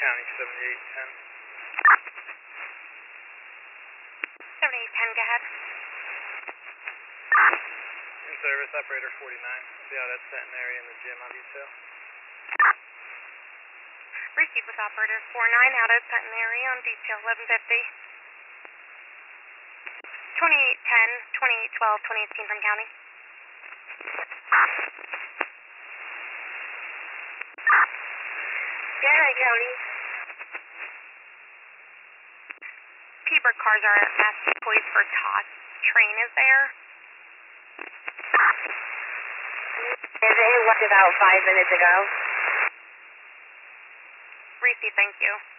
County 7810. 7810, go ahead. In service, operator 49. I'll be out at Fenton area in the gym on detail. Receive with operator 49 out at Fenton area on detail 1150. 2810, 2812, 2018 from county. Yeah, county. T-Bird cars are mass deployed for TOS. Train is there. It left about 5 minutes ago. Receive, thank you.